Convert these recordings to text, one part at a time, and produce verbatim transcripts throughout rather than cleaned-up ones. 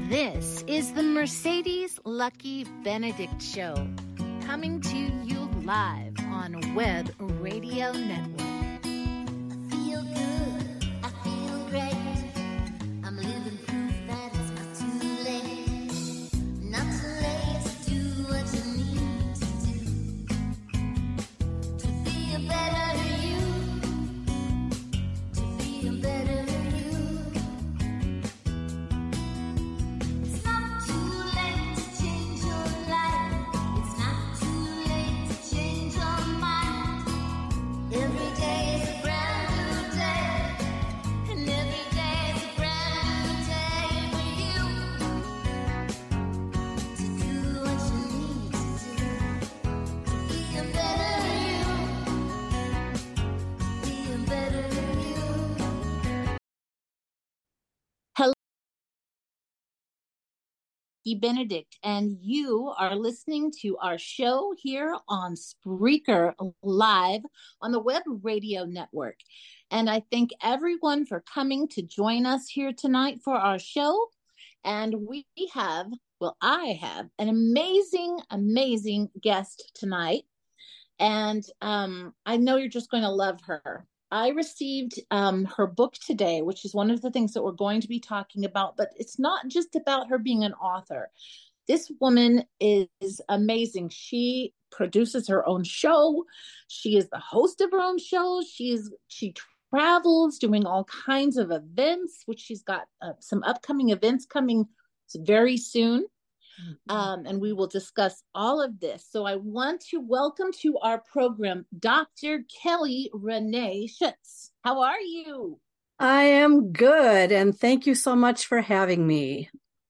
This is the Mercedes Lucky Benedict Show, coming to you live on Web Radio Network. I feel good, I feel great. I'm living proof that it's not too late. Not too late to do what you need to do. To be a better you. To be a better you. It's not too late to change your life. It's not too late to change your mind. Every day is a brand new day, and every day is a brand new day for you to do what you need to do, to be a better you, be a better you. Hello, Benedict, and you are listening to our show here on Spreaker Live on the Web Radio Network. And I thank everyone for coming to join us here tonight for our show. And we have, well, I have an amazing, amazing guest tonight. And um, I know you're just going to love her. I received um, her book today, which is one of the things that we're going to be talking about, but it's not just about her being an author. This woman is amazing. She produces her own show. She is the host of her own show. She's she travels doing all kinds of events, which she's got uh, some upcoming events coming very soon. Um, and we will discuss all of this. So I want to welcome to our program, Doctor Kelly Renee Schutz. How are you? I am good, and thank you so much for having me.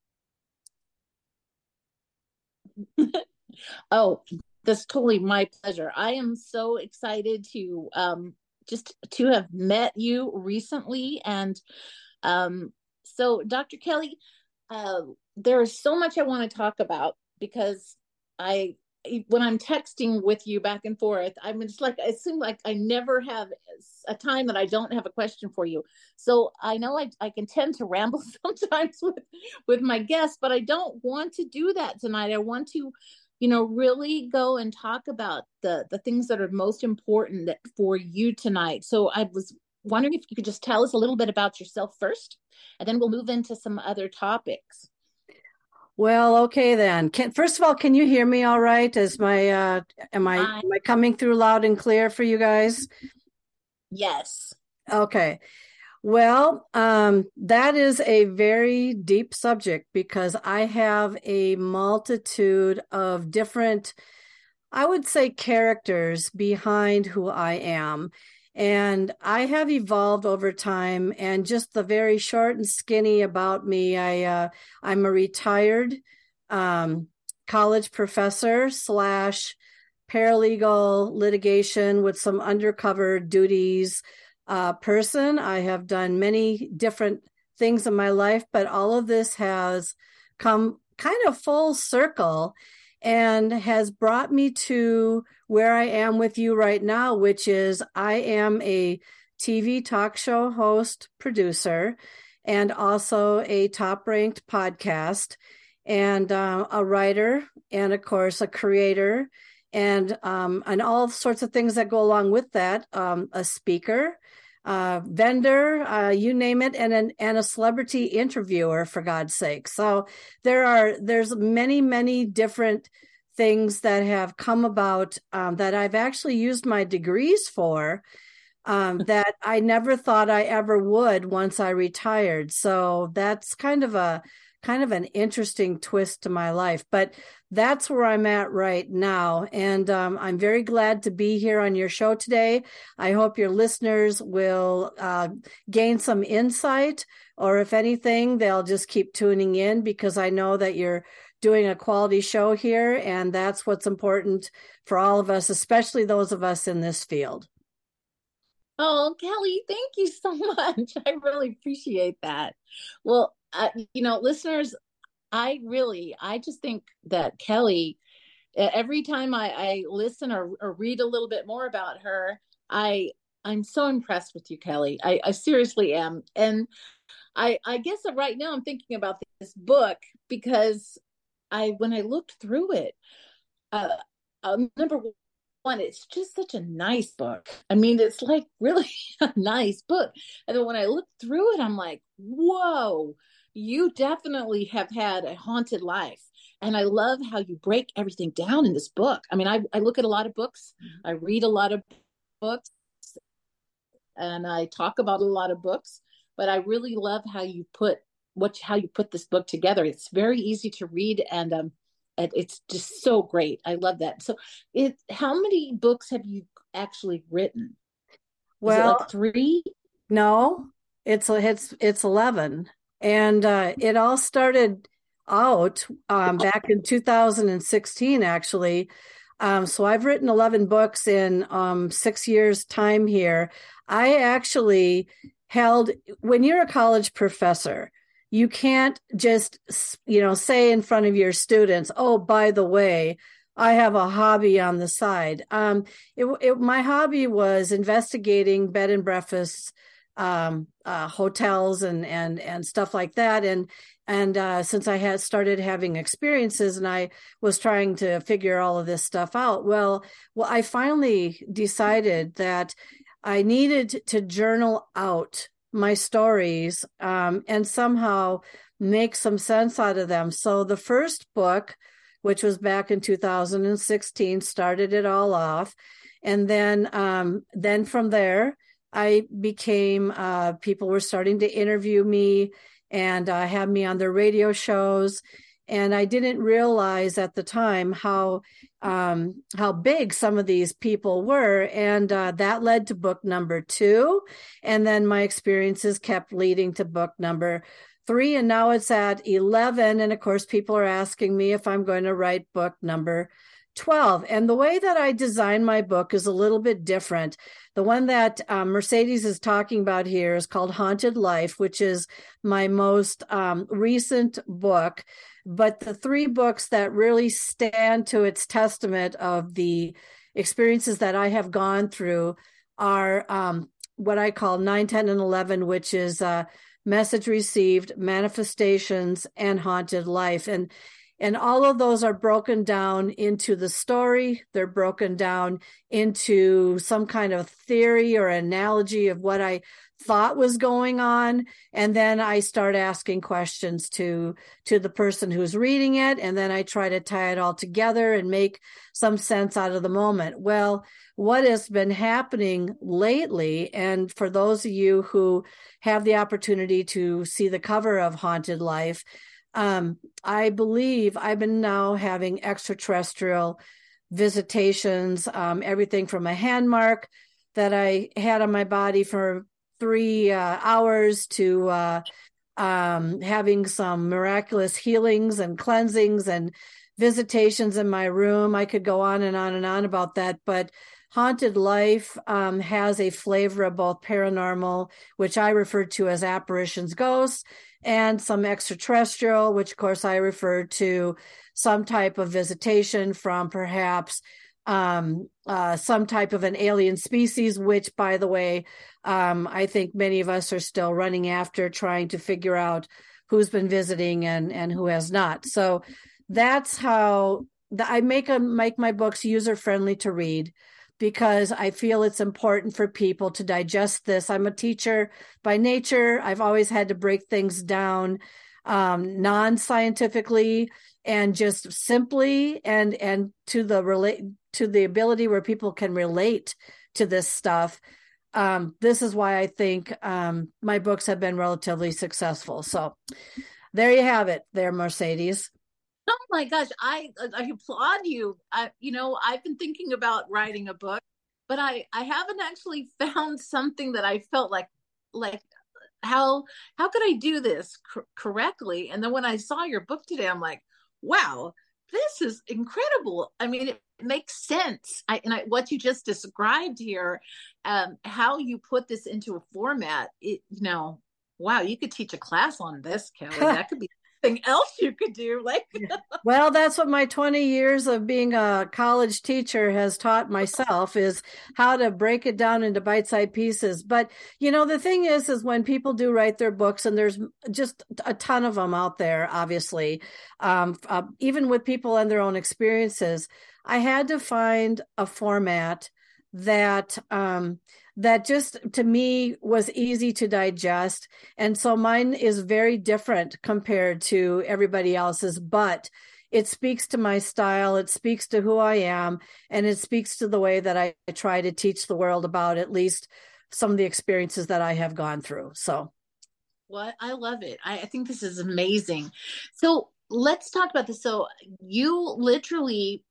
Oh, that's totally my pleasure. I am so excited to um, just to have met you recently. And um, so, Doctor Kelly, uh, there is so much I want to talk about because I, when I'm texting with you back and forth, I'm just like, it seems like I never have a time that I don't have a question for you. So I know I, I can tend to ramble sometimes with, with my guests, but I don't want to do that tonight. I want to, you know, really go and talk about the, the things that are most important that, for you tonight. So I was wondering if you could just tell us a little bit about yourself first, and then we'll move into some other topics. Well, okay then. Can, first of all, can you hear me all right? Is my uh, am I I, am I coming through loud and clear for you guys? yes. Okay. Well, um, that is a very deep subject because I have a multitude of different, I would say, characters behind who I am. And I have evolved over time, and just the very short and skinny about me, I, uh, I'm a retired um, college professor slash paralegal litigation with some undercover duties uh, person. I have done many different things in my life, but all of this has come kind of full circle and has brought me to where I am with you right now, which is I am a T V talk show host, producer, and also a top-ranked podcast, and uh, a writer, and of course a creator, and um, and all sorts of things that go along with that. Um, a speaker, uh, vendor, uh, you name it, and an and a celebrity interviewer, for God's sake. So there are there's many many different things that have come about um, that I've actually used my degrees for um, that I never thought I ever would once I retired. So that's kind of a kind of an interesting twist to my life, but that's where I'm at right now. And um, I'm very glad to be here on your show today. I hope your listeners will uh, gain some insight, or if anything, they'll just keep tuning in because I know that you're doing a quality show here, and that's what's important for all of us, especially those of us in this field. Oh, Kelly, thank you so much. I really appreciate that. Well, uh, you know, listeners, I really, I just think that Kelly, every time I, I listen or, or read a little bit more about her, I, I'm so impressed with you, Kelly. I, I seriously am. And I, I guess that right now I'm thinking about this book because I, when I looked through it, uh, uh, number one, it's just such a nice book. I mean, it's like really a nice book. And then when I looked through it, I'm like, whoa, you definitely have had a haunted life. And I love how you break everything down in this book. I mean, I, I look at a lot of books, I read a lot of books, and I talk about a lot of books, but I really love how you put what how you put this book together. It's very easy to read, and um it, it's just so great. I love that. So it how many books have you actually written? Is it Well, like three? no, it's it's it's eleven. And uh, it all started out um, back in two thousand sixteen, actually. Um, so I've written eleven books in um, six years' time here. I actually held, when you're a college professor, you can't just, you know, say in front of your students, oh, by the way, I have a hobby on the side. Um, it, it, my hobby was investigating bed and breakfasts, um, uh, hotels and, and, and stuff like that. And, and, uh, since I had started having experiences and I was trying to figure all of this stuff out, well, well, I finally decided that I needed to journal out my stories, um, and somehow make some sense out of them. So the first book, which was back in two thousand sixteen, started it all off. And then, um, then from there, I became, uh, people were starting to interview me and uh, have me on their radio shows. And I didn't realize at the time how um, how big some of these people were. And uh, that led to book number two. And then my experiences kept leading to book number three. And now it's at eleven. And of course, people are asking me if I'm going to write book number twelve. And the way that I design my book is a little bit different. The one that um, Mercedes is talking about here is called Haunted Life, which is my most um, recent book. But the three books that really stand to its testament of the experiences that I have gone through are um, what I call nine, ten, and eleven, which is uh, Message Received, Manifestations, and Haunted Life. And And all of those are broken down into the story. They're broken down into some kind of theory or analogy of what I thought was going on. And then I start asking questions to, to the person who's reading it. And then I try to tie it all together and make some sense out of the moment. Well, what has been happening lately, and for those of you who have the opportunity to see the cover of Haunted Life, Um, I believe I've been now having extraterrestrial visitations, um, everything from a hand mark that I had on my body for three uh, hours to uh, um, having some miraculous healings and cleansings and visitations in my room. I could go on and on and on about that, but Haunted Life um, has a flavor of both paranormal, which I refer to as apparitions, ghosts, and some extraterrestrial, which of course I refer to some type of visitation from perhaps um, uh, some type of an alien species, which, by the way, um, I think many of us are still running after, trying to figure out who's been visiting and, and who has not. So that's how the, I make a, make my books user-friendly to read, because I feel it's important for people to digest this. I'm a teacher by nature. I've always had to break things down um, non-scientifically and just simply, and and to the relate to the ability where people can relate to this stuff. Um, this is why I think um, my books have been relatively successful. So there you have it there, Mercedes. Oh my gosh, I I applaud you. I you know, I've been thinking about writing a book, but I I haven't actually found something that I felt like like how how could I do this cor- correctly? And then when I saw your book today, I'm like, wow, this is incredible. I mean, it makes sense. I and I, what you just described here, um, how you put this into a format, it you know, wow, you could teach a class on this, Kelly. That could be anything else you could do. Like, well, that's what my twenty years of being a college teacher has taught myself is how to break it down into bite-sized pieces. But, you know, the thing is, is when people do write their books, and there's just a ton of them out there, obviously, um, uh, even with people and their own experiences, I had to find a format that, um, that just to me was easy to digest. And so mine is very different compared to everybody else's, but it speaks to my style. It speaks to who I am. And it speaks to the way that I try to teach the world about at least some of the experiences that I have gone through. So. What? I love it. I, I think this is amazing. So let's talk about this. So you literally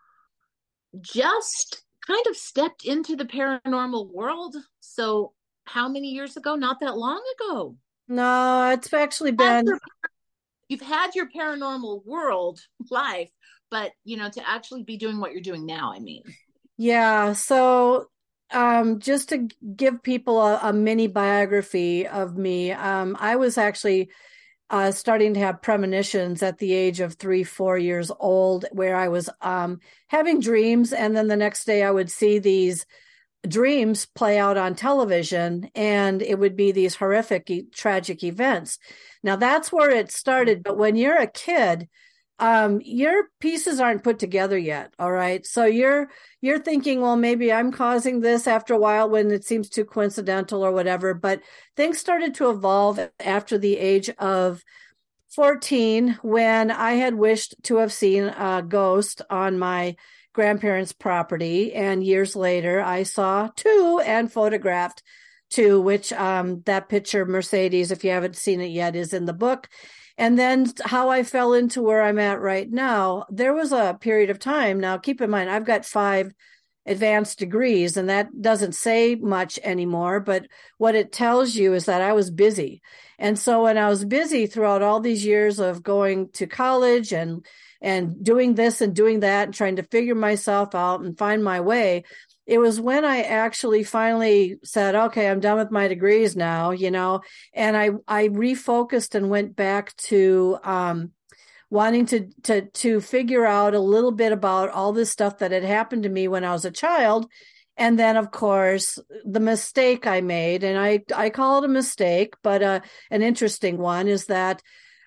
just kind of stepped into the paranormal world. So how many years ago? Not that long ago. No, it's actually been. You've had your paranormal world life, but you know, to actually be doing what you're doing now, I mean. Yeah. So um, just to give people a, a mini biography of me, um, I was actually Uh, starting to have premonitions at the age of three, four years old, where I was um, having dreams. And then the next day I would see these dreams play out on television, and it would be these horrific, e- tragic events. Now that's where it started. But when you're a kid, um, your pieces aren't put together yet. All right. So you're, you're thinking, well, maybe I'm causing this after a while when it seems too coincidental or whatever. But things started to evolve after the age of fourteen, when I had wished to have seen a ghost on my grandparents' property. And years later, I saw two and photographed two, which um, that picture, Mercedes, if you haven't seen it yet, is in the book. And then how I fell into where I'm at right now, there was a period of time. Now, keep in mind, I've got five advanced degrees, and that doesn't say much anymore. But what it tells you is that I was busy. And so when I was busy throughout all these years of going to college and and doing this and doing that and trying to figure myself out and find my way, it was when I actually finally said, okay, I'm done with my degrees now, you know, and I, I refocused and went back to, um, wanting to, to, to figure out a little bit about all this stuff that had happened to me when I was a child. And then, of course, the mistake I made, and I, I call it a mistake, but uh, an interesting one, is that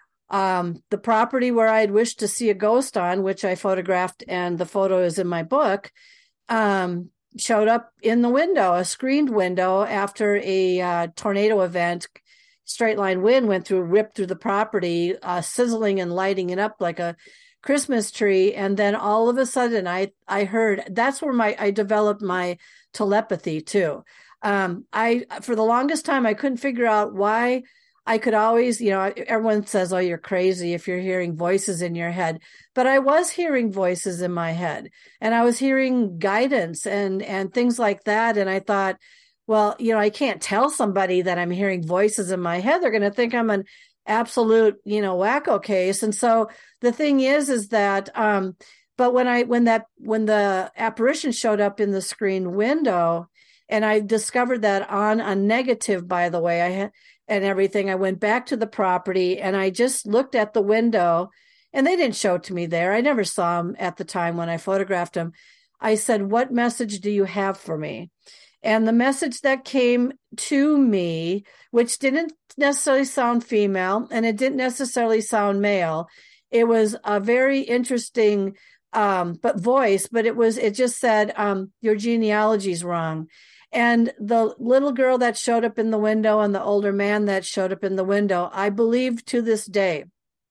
um, the property where I'd wished to see a ghost on, which I photographed, and the photo is in my book, um, showed up in the window, a screened window, after a uh, tornado event. Straight line wind went through, ripped through the property, uh, sizzling and lighting it up like a Christmas tree. And then all of a sudden I, I heard, that's where my, I developed my telepathy too. Um, I, for the longest time, I couldn't figure out why I could always, you know, everyone says, oh, you're crazy if you're hearing voices in your head. But I was hearing voices in my head, and I was hearing guidance and, and things like that. And I thought, well, you know, I can't tell somebody that I'm hearing voices in my head. They're going to think I'm an absolute, you know, wacko case. And so the thing is, is that, um, but when I, when that, when the apparition showed up in the screen window, and I discovered that on a negative, by the way, I had, and everything, I went back to the property and I just looked at the window, and they didn't show it to me there. I never saw them at the time when I photographed them. I said, what message do you have for me? And the message that came to me, which didn't necessarily sound female and it didn't necessarily sound male, it was a very interesting um, but voice, but it was, it just said, um, your genealogy's wrong. And the little girl that showed up in the window and the older man that showed up in the window, I believe to this day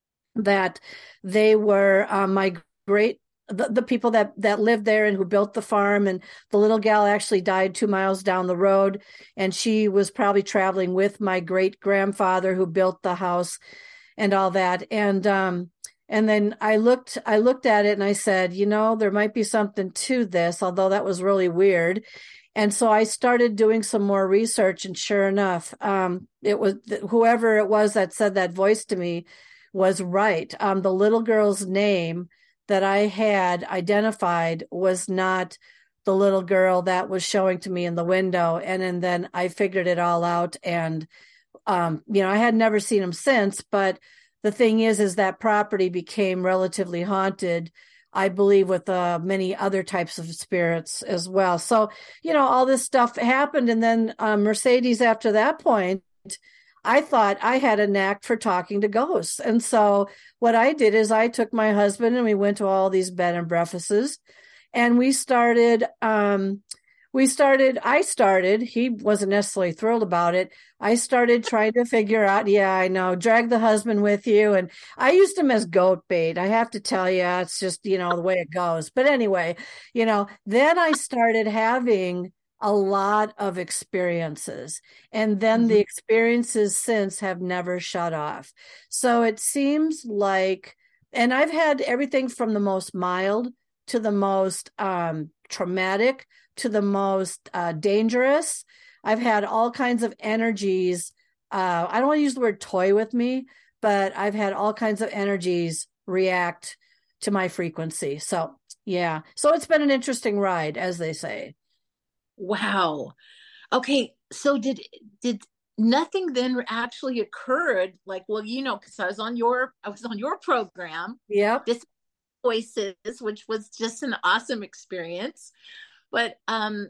that they were uh, my great, the, the people that, that lived there and who built the farm. And the little gal actually died two miles down the road. And she was probably traveling with my great grandfather who built the house and all that. And, um, and then I looked, I looked at it and I said, you know, there might be something to this, although that was really weird. And so I started doing some more research, and sure enough, um, it was whoever it was that said that voice to me was right. Um, the little girl's name that I had identified was not the little girl that was showing to me in the window. And, and then I figured it all out. And, um, you know, I had never seen him since, but the thing is, is that property became relatively haunted, I believe, with uh, many other types of spirits as well. So, you know, all this stuff happened. And then uh, Mercedes, after that point, I thought I had a knack for talking to ghosts. And so what I did is I took my husband and we went to all these bed and breakfasts, and we started, um, we started, I started, he wasn't necessarily thrilled about it. I started trying to figure out, yeah, I know, drag the husband with you. And I used him as goat bait. I have to tell you, it's just, you know, the way it goes. But anyway, you know, then I started having a lot of experiences, and then mm-hmm. the experiences since have never shut off. So it seems like, and I've had everything from the most mild to the most um, traumatic to the most uh, dangerous. I've had all kinds of energies. Uh, I don't want to use the word toy with me, but I've had all kinds of energies react to my frequency. So yeah, so it's been an interesting ride, as they say. Wow. Okay. So did, did nothing then actually occurred? Like, well, you know, cause I was on your, I was on your program. Yep. This Voices, which was just an awesome experience. But, um,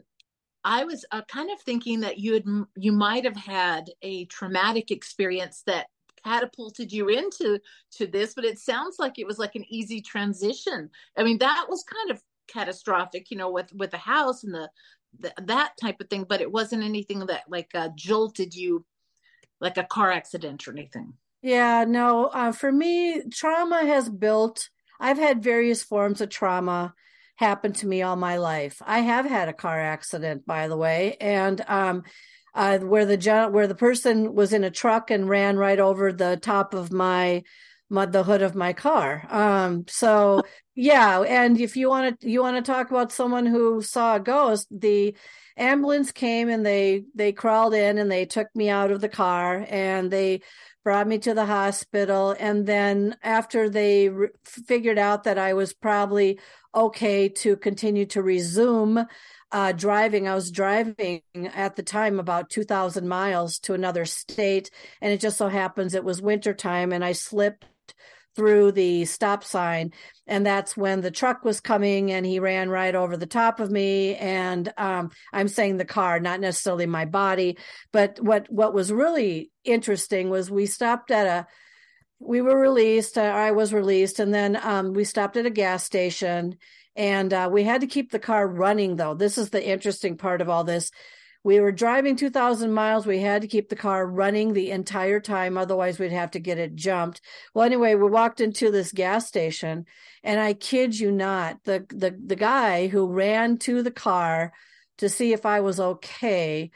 I was uh, kind of thinking that you had, you might have had a traumatic experience that catapulted you into, to this, but it sounds like it was like an easy transition. I mean, that was kind of catastrophic, you know, with, with the house and the, the that type of thing, but it wasn't anything that like uh, jolted you, like a car accident or anything. Yeah, no, uh, for me, trauma has built, I've had various forms of trauma happen to me all my life. I have had a car accident, by the way, and um, uh, where the where the person was in a truck and ran right over the top of my, my the hood of my car. Um, so yeah, and if you want to you want to talk about someone who saw a ghost, the ambulance came and they they crawled in and they took me out of the car and they brought me to the hospital. And then after they re- figured out that I was probably okay to continue to resume uh, driving, I was driving at the time about two thousand miles to another state. And it just so happens it was wintertime and I slipped through the stop sign. And that's when the truck was coming and he ran right over the top of me. And um, I'm saying the car, not necessarily my body. But what, what was really interesting was we stopped at a, we were released, uh, I was released. And then um, we stopped at a gas station and uh, we had to keep the car running though. This is the interesting part of all this. We were driving two thousand miles. We had to keep the car running the entire time. Otherwise, we'd have to get it jumped. Well, anyway, we walked into this gas station, and I kid you not, the, the, the guy who ran to the car to see if I was okay,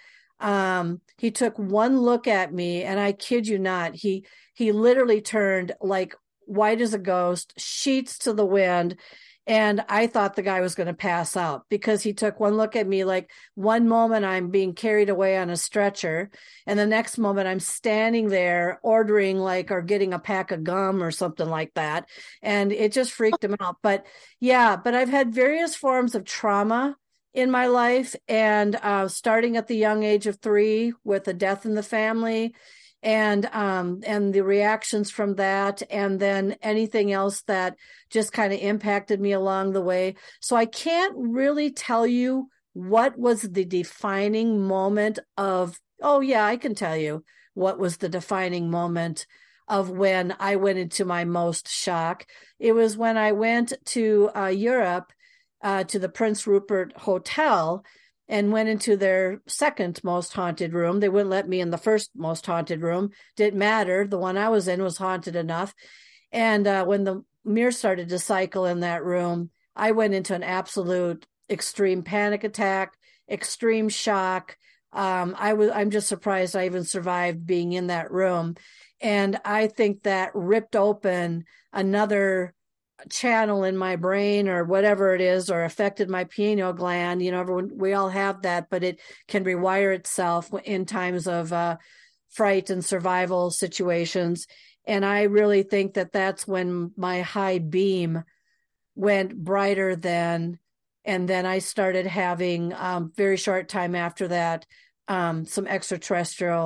um, he took one look at me, and I kid you not, he he literally turned like white as a ghost, sheets to the wind. And I thought the guy was going to pass out because he took one look at me, like one moment I'm being carried away on a stretcher. And the next moment I'm standing there ordering like, or getting a pack of gum or something like that. And it just freaked him out. But yeah, but I've had various forms of trauma in my life. And uh, starting at the young age of three with a death in the family, and um and the reactions from that, and then anything else that just kind of impacted me along the way. So I can't really tell you what was the defining moment of, oh yeah, I can tell you what was the defining moment of when I went into my most shock. It was when I went to uh, Europe, uh, to the Prince Rupert Hotel, and went into their second most haunted room. They wouldn't let me in the first most haunted room. Didn't matter. The one I was in was haunted enough. And uh, when the mirror started to cycle in that room, I went into an absolute extreme panic attack, extreme shock. Um, I was, I'm just surprised I even survived being in that room. And I think that ripped open another channel in my brain or whatever it is, or affected my pineal gland. You know, everyone, we all have that, but it can rewire itself in times of uh, fright and survival situations. And I really think that that's when my high beam went brighter than, and then I started having um, very short time after that, um, some extraterrestrial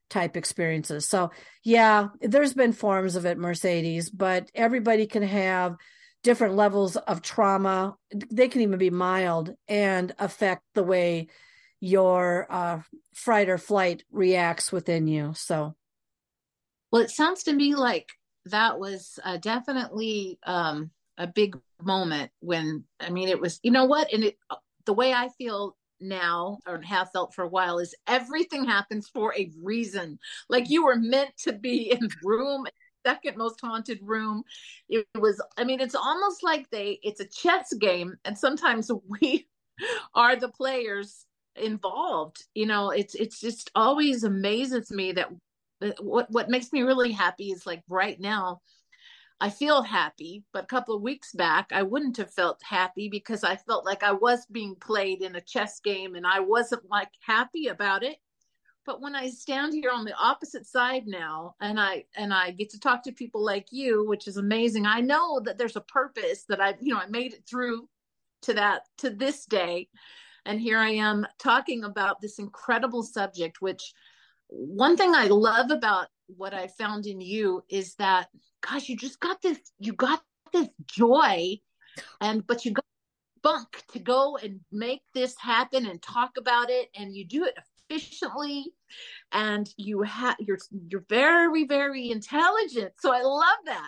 type experiences. So yeah, there's been forms of it, Mercedes, but everybody can have different levels of trauma. They can even be mild and affect the way your uh, fright or flight reacts within you. So, Well, it sounds to me like that was uh, definitely um, a big moment when, I mean, it was, you know what? And it, the way I feel now or have felt for a while is everything happens for a reason. Like you were meant to be in the room, second most haunted room. It was, I mean, it's almost like they, it's a chess game. And sometimes we are the players involved. You know, it's, it's just always amazes me that what, what makes me really happy is like right now, I feel happy, but a couple of weeks back, I wouldn't have felt happy because I felt like I was being played in a chess game and I wasn't like happy about it. But when I stand here on the opposite side now and I and I get to talk to people like you, which is amazing, I know that there's a purpose that I, you know, I made it through to that, to this day. And here I am talking about this incredible subject, which one thing I love about what I found in you is that, gosh, you just got this, you got this joy, and but you got bunk to go and make this happen and talk about it, and you do it efficiently, and you have you're you're very, very intelligent. So I love that.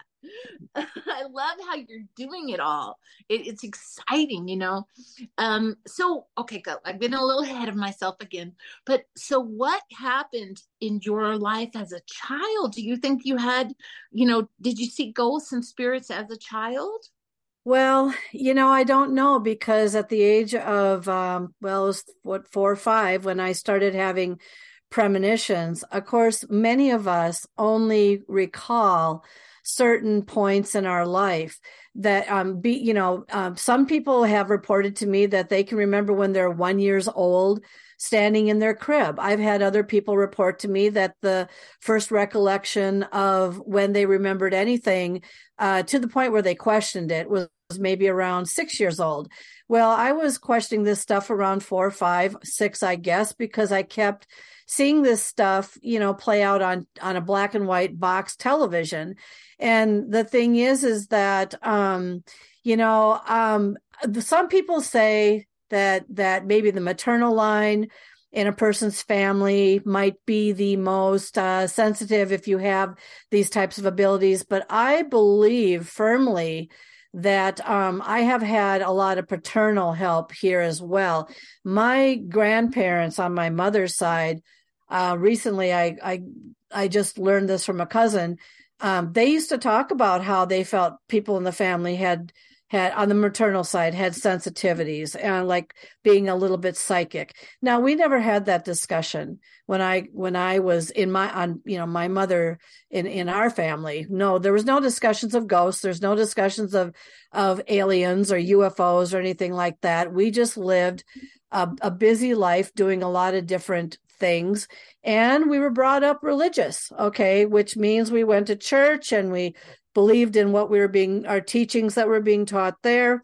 I love how you're doing it all. It, it's exciting, you know. Um, so okay, go. I've been a little ahead of myself again. But so what happened in your life as a child? Do you think you had, you know, did you see ghosts and spirits as a child? well, you know, I don't know because at the age of, um, well, it was what, four or five when I started having premonitions. Of course, many of us only recall certain points in our life that, um, be, you know, um, some people have reported to me that they can remember when they're one years old standing in their crib. I've had other people report to me that the first recollection of when they remembered anything, uh, to the point where they questioned it, was maybe around six years old. Well, I was questioning this stuff around four, five, six, I guess, because I kept seeing this stuff, you know, play out on, on a black and white box television. And the thing is, is that, um, you know, um, some people say that, that maybe the maternal line in a person's family might be the most uh, sensitive if you have these types of abilities. But I believe firmly that um, I have had a lot of paternal help here as well. My grandparents on my mother's side, uh, recently I, I I just learned this from a cousin. Um, they used to talk about how they felt people in the family had had on the maternal side had sensitivities and like being a little bit psychic. Now, we never had that discussion when I when I was in my on you know my mother in in our family. No, there was no discussions of ghosts. There's no discussions of of aliens or U F Os or anything like that. We just lived a, a busy life doing a lot of different things, and we were brought up religious, okay, which means we went to church and we believed in what we were being, our teachings that were being taught there.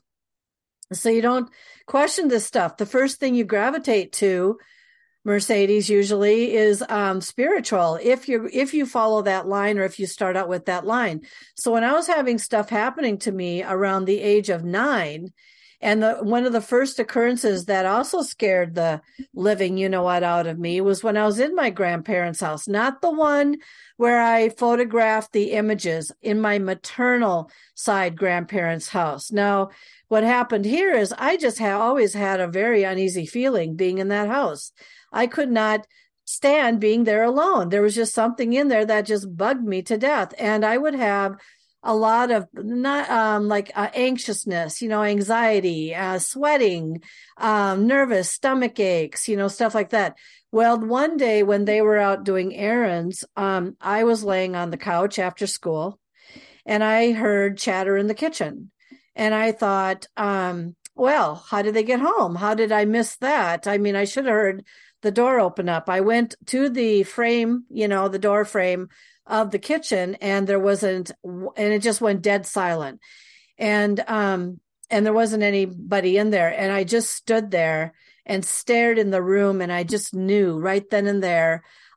So you don't question this stuff. The first thing you gravitate to, Mercedes, usually is um, spiritual, if you if you follow that line or if you start out with that line. So when I was having stuff happening to me around the age of nine, and the, one of the first occurrences that also scared the living, you know what, out of me was when I was in my grandparents' house, not the one where I photographed the images in my maternal side grandparents' house. Now, what happened here is I just have always had a very uneasy feeling being in that house. I could not stand being there alone. There was just something in there that just bugged me to death. And I would have a lot of not um, like uh, anxiousness, you know, anxiety, uh, sweating, um, nervous, stomach aches, you know, stuff like that. Well, one day when they were out doing errands, um, I was laying on the couch after school and I heard chatter in the kitchen. And I thought, um, well, how did they get home? How did I miss that? I mean, I should have heard the door open up. I went to the frame, you know, the door frame of the kitchen, and there wasn't, and it just went dead silent. And, um, and there wasn't anybody in there. And I just stood there and stared in the room. And I just knew right then and there,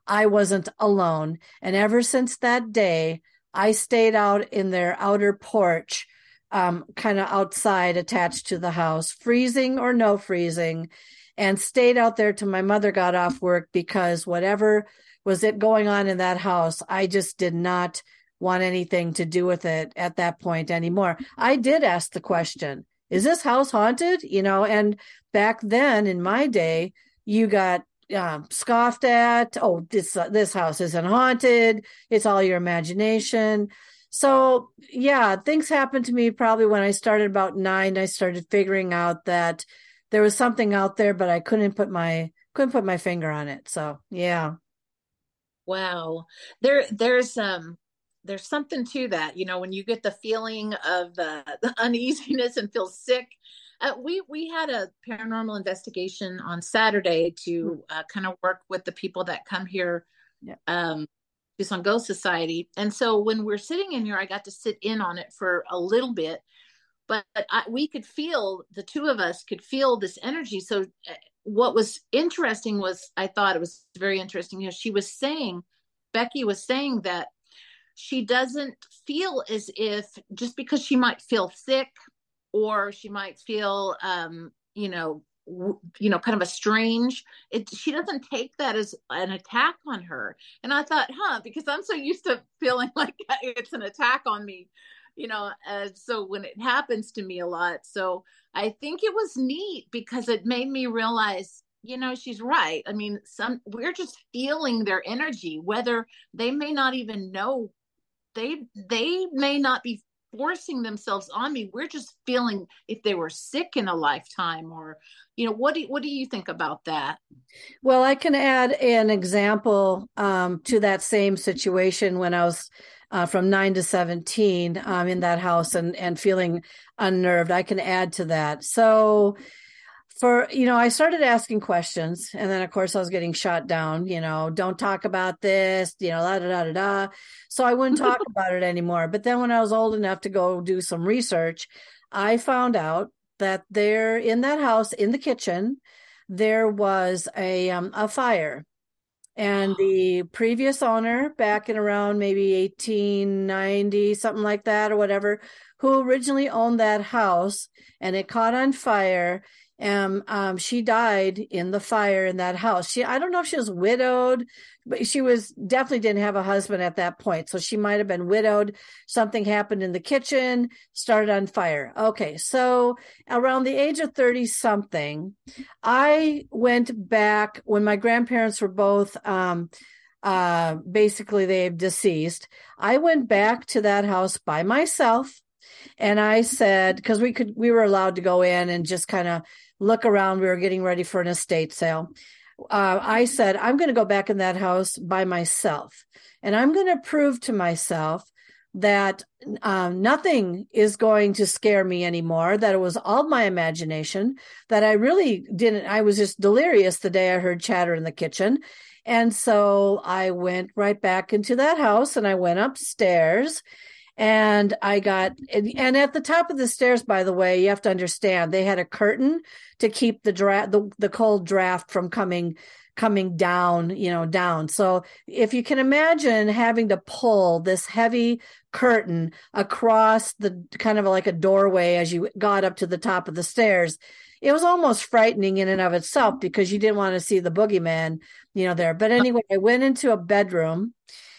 I wasn't alone. And ever since that day, I stayed out in their outer porch, um, kind of outside attached to the house, freezing or no freezing, and stayed out there till my mother got off work, because whatever was it going on in that house, I just did not want anything to do with it at that point anymore. I did ask the question, is this house haunted? You know, and back then in my day, you got um, scoffed at. Oh, this uh, this house isn't haunted. It's all your imagination. So yeah, things happened to me probably when I started about nine. I started figuring out that there was something out there, but I couldn't put my couldn't put my finger on it. So yeah. Wow. There there's um there's something to that, you know, when you get the feeling of the, the uneasiness and feel sick. Uh, we we had a paranormal investigation on Saturday to uh, kind of work with the people that come here, Yeah. um, Tucson Ghost Society. And so when we're sitting in here, I got to sit in on it for a little bit, but I, we could feel, the two of us could feel this energy. So uh, what was interesting was, I thought it was very interesting, you know, she was saying, Becky was saying that she doesn't feel as if, just because she might feel sick, or she might feel, um, you know, w- you know, kind of a strange, it, she doesn't take that as an attack on her. And I thought, huh, because I'm so used to feeling like it's an attack on me, you know, uh, so when it happens to me a lot. So I think it was neat because it made me realize, you know, she's right. I mean, some, we're just feeling their energy, whether they may not even know, they, they may not be forcing themselves on me. We're just feeling if they were sick in a lifetime, or, you know, what do, what do you think about that? Well, I can add an example um, to that same situation when I was uh, from nine to seventeen um, in that house and, and feeling unnerved. I can add to that. So for, you know, I started asking questions, and then of course I was getting shot down, you know, don't talk about this, you know, da, da, da, da, da. So I wouldn't talk about it anymore. But then when I was old enough to go do some research, I found out that there in that house, in the kitchen, there was a, um, a fire. And the previous owner, back in around maybe eighteen ninety, something like that, or whatever, who originally owned that house, and it caught on fire. And um, she died in the fire in that house. She, I don't know if she was widowed, but she was definitely didn't have a husband at that point. So she might have been widowed. Something happened in the kitchen, started on fire. Okay. So around the age of thirty something, I went back when my grandparents were both, um, uh, basically they've deceased. I went back to that house by myself. And I said, because we could, we were allowed to go in and just kind of look around. We were getting ready for an estate sale. Uh, I said, I'm going to go back in that house by myself. And I'm going to prove to myself that um, nothing is going to scare me anymore, that it was all my imagination, that I really didn't, I was just delirious the day I heard chatter in the kitchen. And so I went right back into that house, and I went upstairs. And I got, and at the top of the stairs, by the way, you have to understand, they had a curtain to keep the draft, the, the cold draft from coming, coming down, you know, down. So if you can imagine having to pull this heavy curtain across the kind of like a doorway as you got up to the top of the stairs, it was almost frightening in and of itself, because you didn't want to see the boogeyman, you know, there. But anyway, I went into a bedroom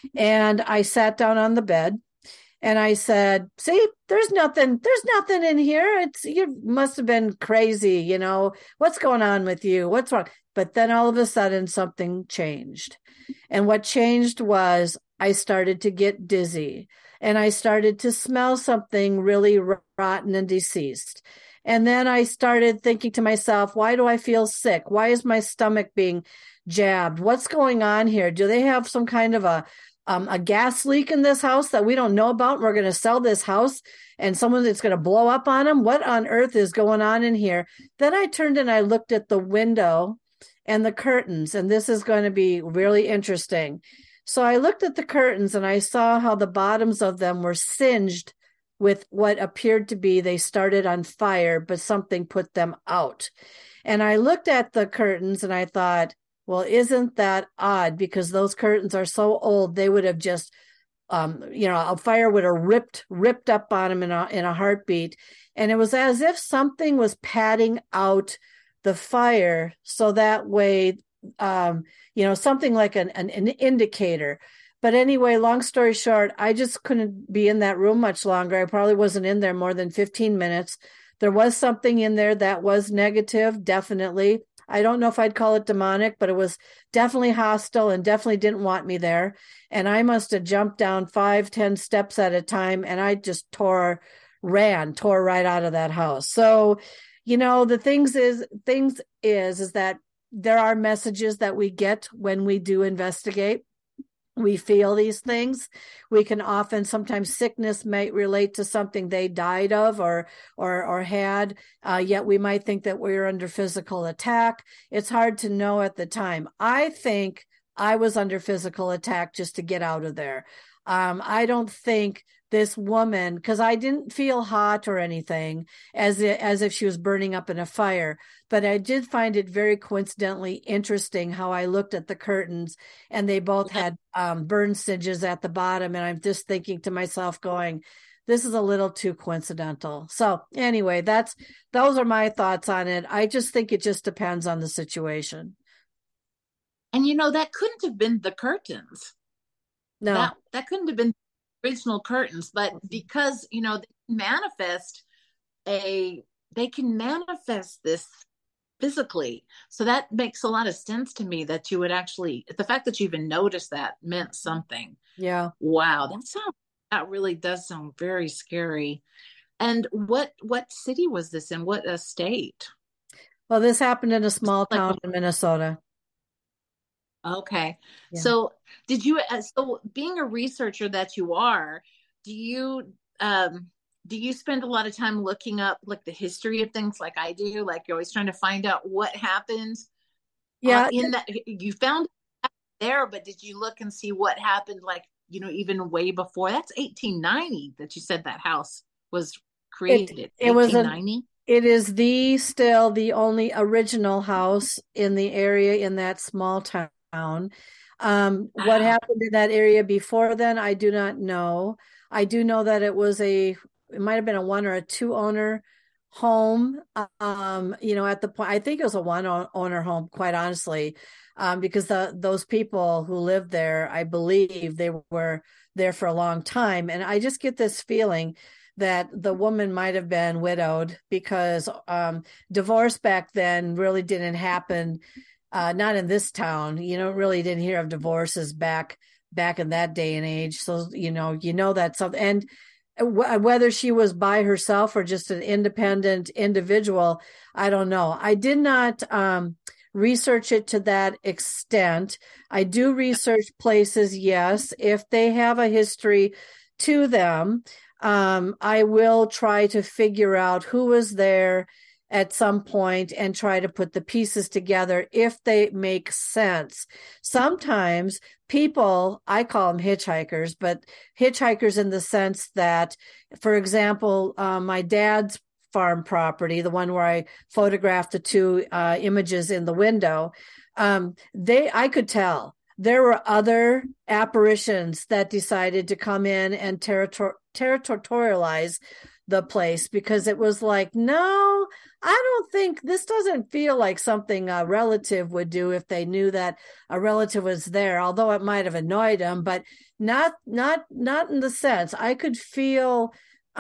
and I sat down on the bed. And I said, see, there's nothing, there's nothing in here. It's, you must have been crazy. You know, what's going on with you? What's wrong? But then all of a sudden something changed. And what changed was I started to get dizzy, and I started to smell something really rotten and deceased. And then I started thinking to myself, why do I feel sick? Why is my stomach being jabbed? What's going on here? Do they have some kind of a Um, a gas leak in this house that we don't know about? We're going to sell this house and someone that's going to blow up on them. What on earth is going on in here? Then I turned and I looked at the window and the curtains, and this is going to be really interesting. So I looked at the curtains and I saw how the bottoms of them were singed with what appeared to be, they started on fire, but something put them out. And I looked at the curtains and I thought, Well, isn't that odd? Because those curtains are so old, they would have just, um, you know, a fire would have ripped ripped up on them in a in a heartbeat. And it was as if something was patting out the fire, so that way, um, you know, something like an, an an indicator. But anyway, long story short, I just couldn't be in that room much longer. I probably wasn't in there more than fifteen minutes. There was something in there that was negative, definitely. I don't know if I'd call it demonic, but it was definitely hostile and definitely didn't want me there. And I must have jumped down five, ten steps at a time, and I just tore, ran, tore right out of that house. So, you know, the things is, things is, is that there are messages that we get when we do investigate. We feel these things. We can often, sometimes sickness may relate to something they died of or or or had, uh, yet we might think that we're under physical attack. It's hard to know at the time. I think I was under physical attack just to get out of there. Um, I don't think this woman, because I didn't feel hot or anything, as it, as if she was burning up in a fire. But I did find it very coincidentally interesting how I looked at the curtains, and they both had um, burn singes at the bottom. And I'm just thinking to myself, going, this is a little too coincidental. So anyway, that's those are my thoughts on it. I just think it just depends on the situation. And you know, that couldn't have been the curtains. No, That that couldn't have been original curtains, but because, you know, they manifest a they can manifest this physically. So that makes a lot of sense to me, that you would actually, the fact that you even noticed that meant something. yeah. Wow, that sounds that really does sound very scary. And what what city was this in? What uh, state? Well, this happened in a small Like, town in Minnesota. okay. Yeah. So did you, uh, so being a researcher that you are, do you, um, do you spend a lot of time looking up like the history of things like I do? Like you're always trying to find out what happened uh, Yeah, in that, you found it there, but did you look and see what happened, like, you know, even way before? That's eighteen ninety that you said that house was it created. it was a eighteen ninety? it is the still the only original house in the area in that small town. Um, what Wow. happened in that area before then, I do not know. I do know that it was a, it might have been a one or a two owner home. Um, you know, at the point, I think it was a one owner home, quite honestly, um, because the those people who lived there, I believe they were there for a long time. And I just get this feeling that the woman might have been widowed, because um, divorce back then really didn't happen. Uh, not in this town. You know, really didn't hear of divorces back back in that day and age. So, you know, you know that something, and w- whether she was by herself or just an independent individual, I don't know. I did not um, research it to that extent. I do research places, yes, if they have a history to them. Um, I will try to figure out who was there at some point and try to put the pieces together if they make sense. Sometimes people, I call them hitchhikers, but hitchhikers in the sense that, for example, uh, my dad's farm property, the one where I photographed the two uh, images in the window, um, they, I could tell there were other apparitions that decided to come in and territor- territorialize the place, because it was like, no, I don't think this doesn't feel like something a relative would do if they knew that a relative was there, although it might have annoyed them, but not not not in the sense. I could feel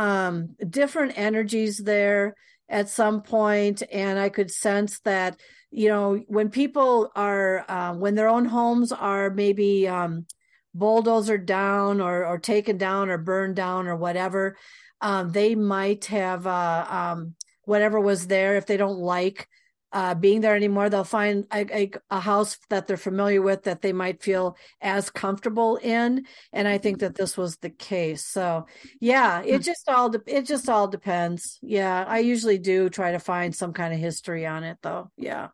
um different energies there at some point, and I could sense that, you know, when people are uh, when their own homes are maybe um bulldozer down or or taken down or burned down or whatever, um, they might have uh, um, whatever was there. If they don't like uh, being there anymore, they'll find a, a, a house that they're familiar with that they might feel as comfortable in. And I think that this was the case. So yeah, it just all de- it just all depends. Yeah, I usually do try to find some kind of history on it, though. Yeah.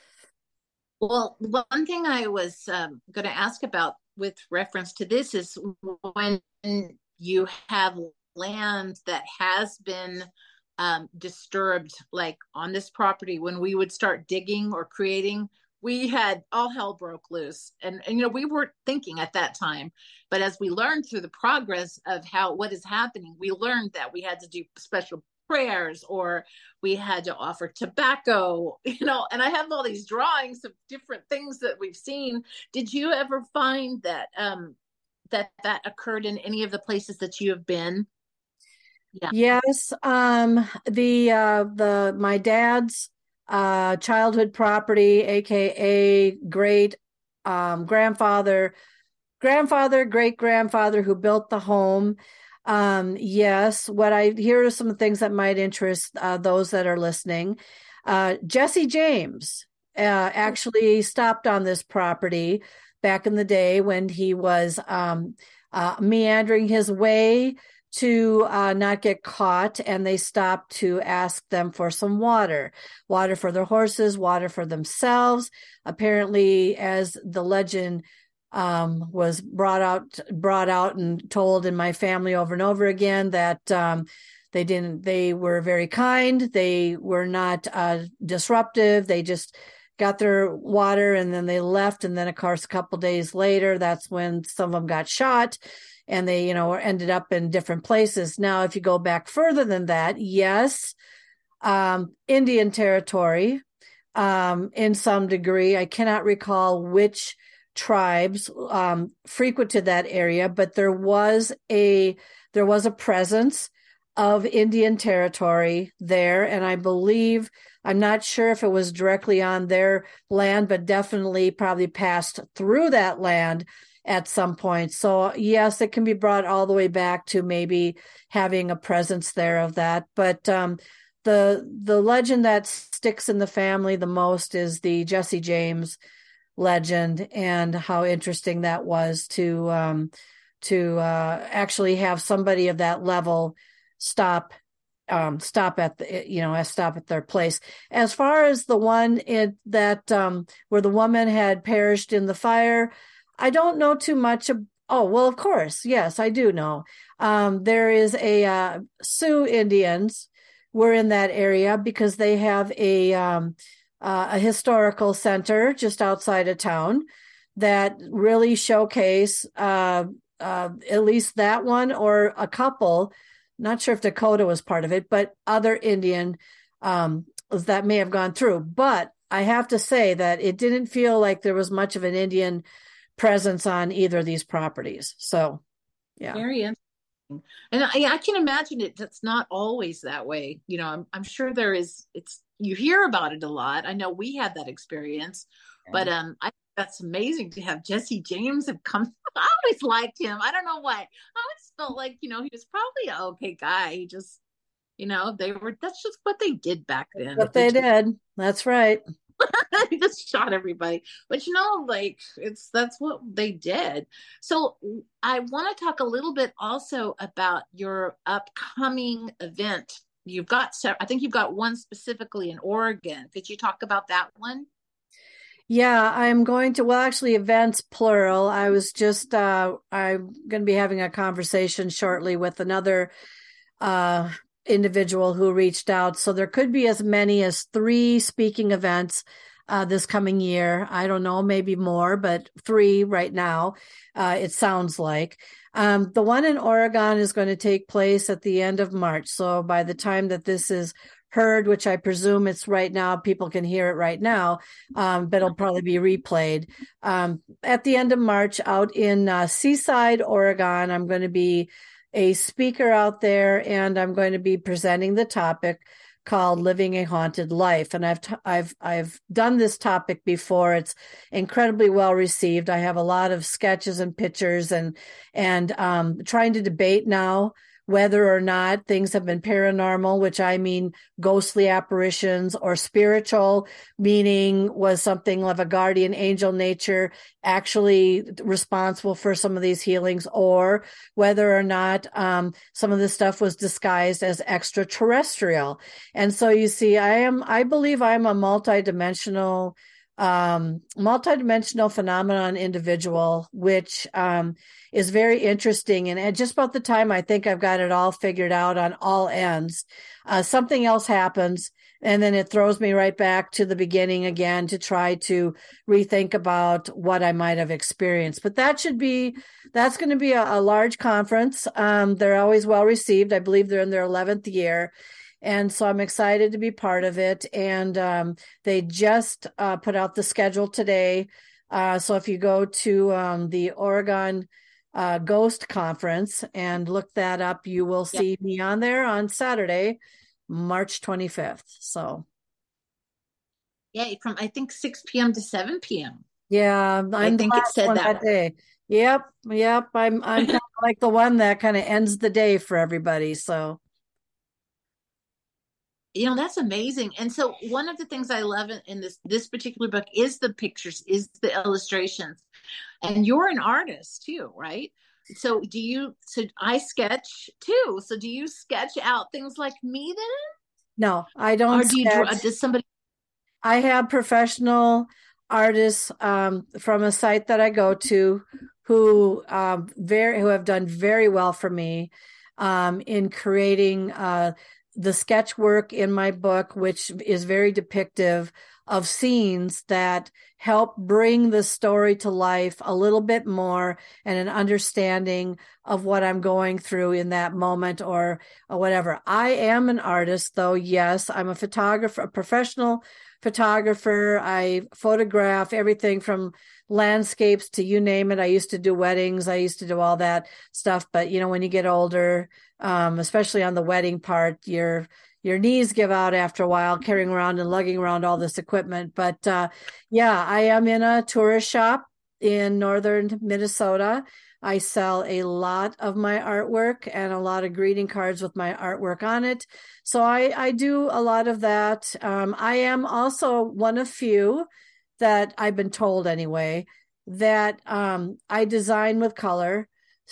Well, one thing I was um, going to ask about with reference to this is when you have land that has been um, disturbed, like on this property, when we would start digging or creating we had all hell broke loose. And, and, you know, we weren't thinking at that time, but as we learned through the progress of how, what is happening, we learned that we had to do special prayers, or we had to offer tobacco, you know, and I have all these drawings of different things that we've seen. Did you ever find that, um, that that occurred in any of the places that you have been? Yeah. Yes. Um, the, uh, the, my dad's, uh, childhood property, A K A great, um, grandfather, grandfather, great grandfather who built the home. Um, yes. What I, here are some things that might interest, uh, those that are listening. Uh, Jesse James, uh, actually stopped on this property back in the day when he was, um, uh, meandering his way to uh, not get caught, and they stopped to ask them for some water, water for their horses, water for themselves. Apparently, as the legend um, was brought out, brought out and told in my family over and over again, that um, they didn't, they were very kind. They were not uh, disruptive. They just got their water and then they left. And then, of course, a couple days later, that's when some of them got shot. And they, you know, ended up in different places. Now, if you go back further than that, yes, um, Indian territory, um, in some degree. I cannot recall which tribes um, frequented that area, but there was a there was a presence of Indian territory there, and I believe, I'm not sure if it was directly on their land, but definitely probably passed through that land at some point. So yes, it can be brought all the way back to maybe having a presence there of that. But um, the the legend that sticks in the family the most is the Jesse James legend, and how interesting that was to um, to uh, actually have somebody of that level stop um, stop at the, you know, stop at their place. As far as the one in that um, where the woman had perished in the fire, I don't know too much. Of, oh, well, of course. Yes, I do know. Um, there is a uh, Sioux Indians were in that area because they have a, um, uh, a historical center just outside of town that really showcase uh, uh, at least that one or a couple. Not sure if Dakota was part of it, but other Indian um, that may have gone through. But I have to say that it didn't feel like there was much of an Indian presence on either of these properties. So, yeah. Very interesting. And I, I can imagine it. That's not always that way. You know, I'm, I'm sure there is, it's, you hear about it a lot. I know we had that experience, yeah. but um, I think that's amazing to have Jesse James have come. I always liked him. I don't know why. I always felt like, you know, he was probably an okay guy. He just, you know, they were, that's just what they did back then. What they did. That's right. He just shot everybody, but you know, like it's that's what they did. So I want to talk a little bit also about your upcoming event. You've got, I think you've got one specifically in Oregon. Could you talk about that one? Yeah, I'm going to, well, actually events plural. I was just, uh, I'm going to be having a conversation shortly with another uh individual who reached out. So there could be as many as three speaking events uh, this coming year. I don't know, maybe more, but three right now, uh, it sounds like. Um, the one in Oregon is going to take place at the end of March. So by the time that this is heard, which I presume it's right now, people can hear it right now, um, but it'll probably be replayed. Um, at the end of March out in uh, Seaside, Oregon, I'm going to be a speaker out there, and I'm going to be presenting the topic called Living a Haunted Life. And I've, t- I've, I've done this topic before. It's incredibly well received. I have a lot of sketches and pictures, and, and, um, trying to debate now whether or not things have been paranormal, which I mean ghostly apparitions, or spiritual, meaning was something of a guardian angel nature actually responsible for some of these healings, or whether or not um, some of this stuff was disguised as extraterrestrial. And so you see, I am, I believe I'm a multidimensional um, multidimensional phenomenon individual, which um, is very interesting. And at just about the time I think I've got it all figured out on all ends, uh, something else happens. And then it throws me right back to the beginning again to try to rethink about what I might have experienced. But that should be, that's going to be a, a large conference. Um, they're always well received. I believe they're in their eleventh year. And so I'm excited to be part of it. And um, they just uh, put out the schedule today. Uh, so if you go to um, the Oregon uh, Ghost Conference and look that up, you will see yep. me on there on Saturday, March twenty-fifth. So, yeah, from I think six p.m. to seven p.m. Yeah, I'm I the think it last said one that. that day. Yep, yep. I'm I'm kind of like the one that kind of ends the day for everybody. So, you know, that's amazing. And so one of the things I love in, in this this particular book is the pictures, is the illustrations. And you're an artist too, right? So do you, so I sketch too. So do you sketch out things like me then? no, I don't Or do you draw, sketch. does somebody? I have professional artists um, from a site that I go to who um, very who have done very well for me um, in creating uh, the sketch work in my book, which is very depictive of scenes that help bring the story to life a little bit more and an understanding of what I'm going through in that moment or, or whatever. I am an artist, though. Yes, I'm a photographer, a professional photographer. I photograph everything from landscapes to you name it. I used to do weddings. I used to do all that stuff. But, you know, when you get older, um, especially on the wedding part, your your knees give out after a while carrying around and lugging around all this equipment. But uh, yeah, I am in a tourist shop in northern Minnesota. I sell a lot of my artwork and a lot of greeting cards with my artwork on it. So I, I do a lot of that. Um, I am also one of few that I've been told anyway, that um, I design with color.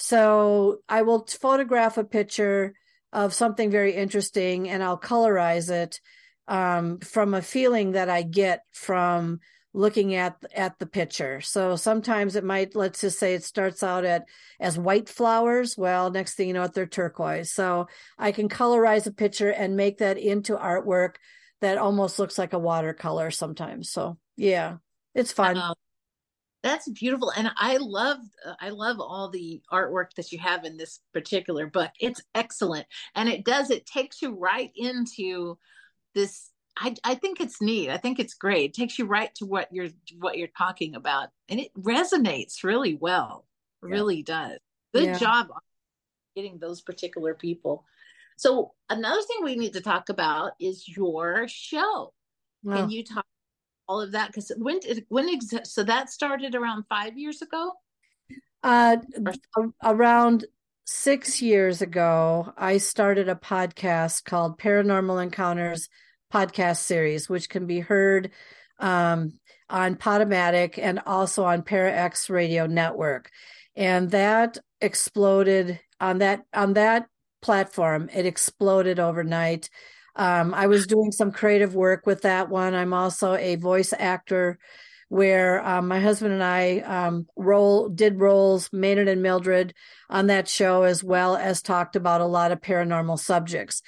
So I will photograph a picture of something very interesting and I'll colorize it um, from a feeling that I get from looking at at the picture. So sometimes it might, let's just say it starts out at as white flowers. Well, next thing you know, they're turquoise. So I can colorize a picture and make that into artwork that almost looks like a watercolor sometimes. So yeah, it's fun. Uh, that's beautiful. And I love, uh, I love all the artwork that you have in this particular book. It's excellent. And it does, it takes you right into this. I, I think it's neat. I think it's great. It takes you right to what you're what you're talking about, and it resonates really well. It Yeah. really does. Good Yeah. job on getting those particular people. So another thing we need to talk about is your show. Wow. Can you talk all of that? Because when did when exa- so that started around five years ago. Uh, a- around six years ago, I started a podcast called Paranormal Encounters Podcast Series, which can be heard um, on Podomatic and also on ParaX Radio Network. And that exploded on that on that platform. It exploded overnight. Um, I was doing some creative work with that one. I'm also a voice actor where um, my husband and I um, role did roles, Maynard and Mildred, on that show, as well as talked about a lot of paranormal subjects.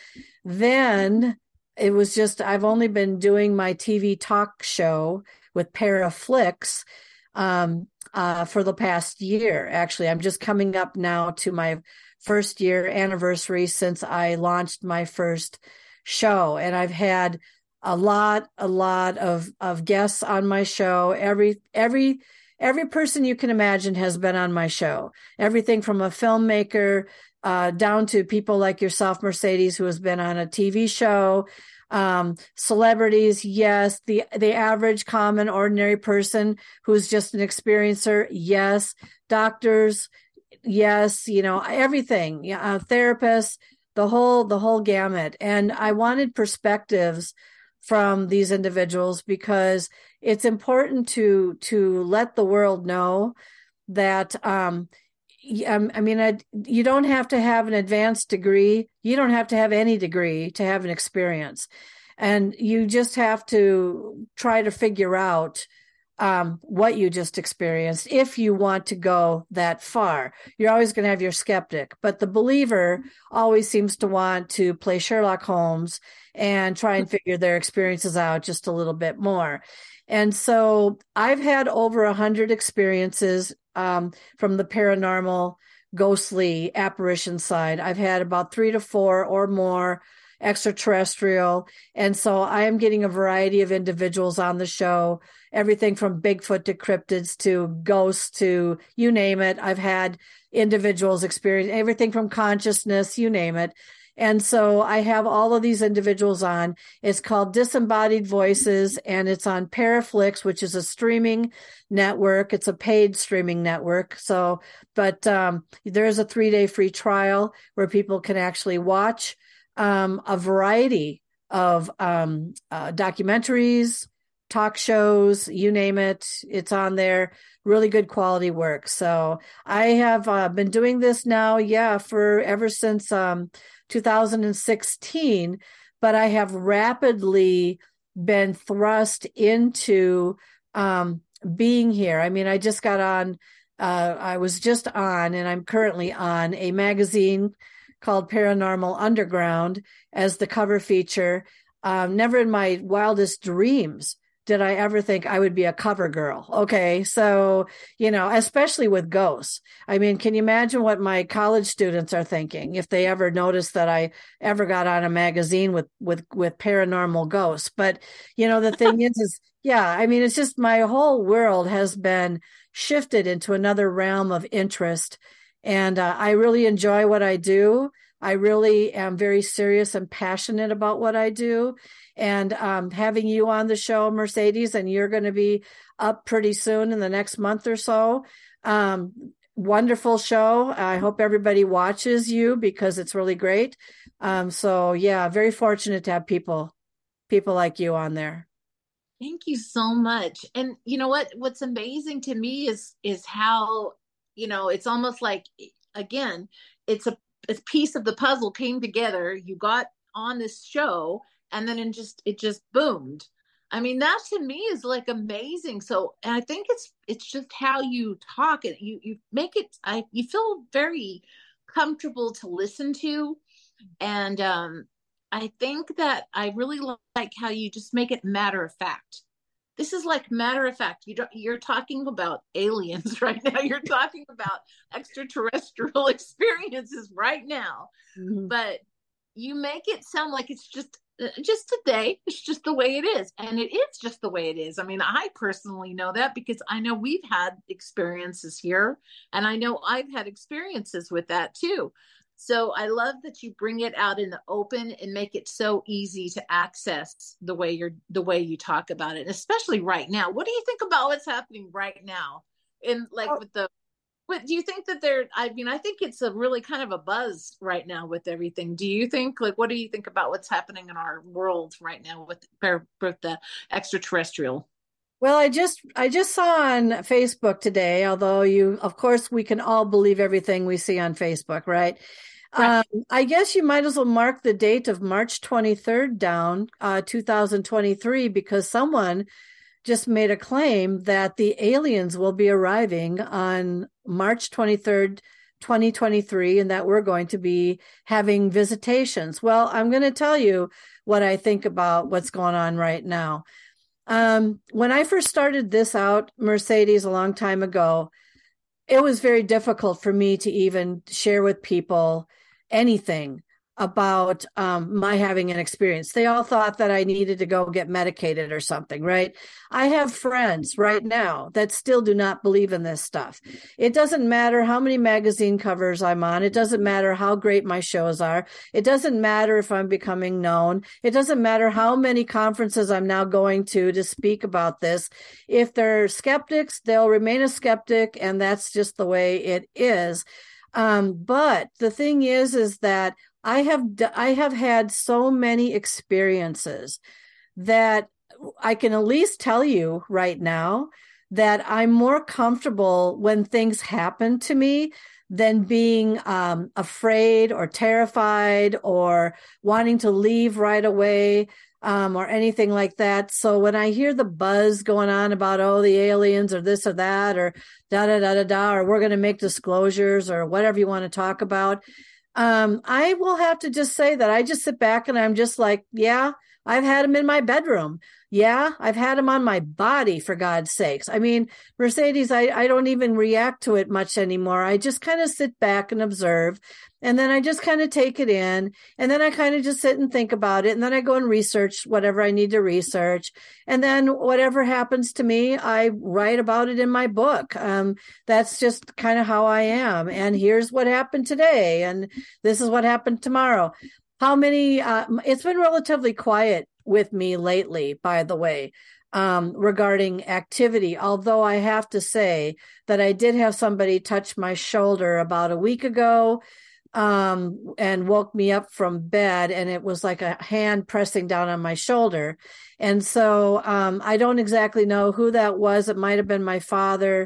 Then it was just, I've only been doing my T V talk show with Paraflix um, uh, for the past year. Actually, I'm just coming up now to my first year anniversary since I launched my first show. And I've had a lot, a lot of, of guests on my show. Every, every, every person you can imagine has been on my show. Everything from a filmmaker uh, down to people like yourself, Mercedes, who has been on a T V show. Um, celebrities, yes. The, the average, common, ordinary person who's just an experiencer, yes. Doctors, yes. You know, everything, uh, therapists, the whole, the whole gamut. And I wanted perspectives from these individuals because it's important to, to let the world know that, um, I mean, I, you don't have to have an advanced degree. You don't have to have any degree to have an experience. And you just have to try to figure out um, what you just experienced if you want to go that far. You're always going to have your skeptic, but the believer always seems to want to play Sherlock Holmes and try and figure their experiences out just a little bit more. And so I've had over a hundred experiences um, from the paranormal, ghostly apparition side. I've had about three to four or more extraterrestrial. And so I am getting a variety of individuals on the show, everything from Bigfoot to cryptids to ghosts to you name it. I've had individuals experience everything from consciousness, you name it. And so I have all of these individuals on. It's called Disembodied Voices, and it's on Paraflix, which is a streaming network. It's a paid streaming network. So, but um, there's a three-day free trial where people can actually watch um, a variety of um, uh, documentaries, talk shows, you name it. It's on there. Really good quality work. So I have uh, been doing this now, yeah, for ever since um, two thousand sixteen, but I have rapidly been thrust into um, being here. I mean, I just got on, uh, I was just on, and I'm currently on a magazine called Paranormal Underground as the cover feature. Um, never in my wildest dreams did I ever think I would be a cover girl. Okay. So, you know, especially with ghosts. I mean, can you imagine what my college students are thinking if they ever noticed that I ever got on a magazine with, with, with paranormal ghosts? But, you know, the thing is, is, yeah, I mean, it's just my whole world has been shifted into another realm of interest. And uh, I really enjoy what I do. I really am very serious and passionate about what I do. And um, having you on the show, Mercedes, and you're going to be up pretty soon in the next month or so. Um, wonderful show. I hope everybody watches you because it's really great. Um, so yeah, very fortunate to have people, people like you on there. Thank you so much. And you know what, what's amazing to me is, is how, you know, it's almost like, again, it's a, a piece of the puzzle came together. You got on this show, and then it just it just boomed. I mean, that to me is like amazing. So, and I think it's it's just how you talk, and you you make it. I you feel very comfortable to listen to, and um, I think that I really like how you just make it matter of fact. This is like matter of fact. You don't, you're talking about aliens right now. You're talking about extraterrestrial experiences right now, mm-hmm. but you make it sound like it's just just today. It's just the way it is, and it is just the way it is. I mean, I personally know that because I know we've had experiences here, and I know I've had experiences with that too. So I love that you bring it out in the open and make it so easy to access the way you're the way you talk about it, and especially right now. What do you think about what's happening right now? In like oh. with the what do you think that there I mean, I think it's a really kind of a buzz right now with everything. Do you think like what do you think about what's happening in our world right now with, with the extraterrestrial? Well, I just I just saw on Facebook today, although you, of course, we can all believe everything we see on Facebook, right? right. Um, I guess you might as well mark the date of March twenty-third down, uh, two thousand twenty-three, because someone just made a claim that the aliens will be arriving on March twenty-third, twenty twenty-three, and that we're going to be having visitations. Well, I'm going to tell you what I think about what's going on right now. Um, when I first started this out, Mercedes, a long time ago, it was very difficult for me to even share with people anything about um, my having an experience. They all thought that I needed to go get medicated or something, right? I have friends right now that still do not believe in this stuff. It doesn't matter how many magazine covers I'm on. It doesn't matter how great my shows are. It doesn't matter if I'm becoming known. It doesn't matter how many conferences I'm now going to to speak about this. If they're skeptics, they'll remain a skeptic, and that's just the way it is. Um, but the thing is, is that I have I have had so many experiences that I can at least tell you right now that I'm more comfortable when things happen to me than being um, afraid or terrified or wanting to leave right away. um, or anything like that. So when I hear the buzz going on about, oh, the aliens or this or that, or da da da da da, or we're going to make disclosures or whatever you want to talk about, um, I will have to just say that I just sit back and I'm just like, yeah, I've had them in my bedroom. Yeah, I've had them on my body, for God's sakes. I mean, Mercedes, I, I don't even react to it much anymore. I just kind of sit back and observe. And then I just kind of take it in. And then I kind of just sit and think about it. And then I go and research whatever I need to research. And then whatever happens to me, I write about it in my book. Um, that's just kind of how I am. And here's what happened today. And this is what happened tomorrow. How many, uh, it's been relatively quiet with me lately, by the way, um, regarding activity. Although I have to say that I did have somebody touch my shoulder about a week ago, um, and woke me up from bed, and it was like a hand pressing down on my shoulder. And so, um, I don't exactly know who that was. It might have been my father.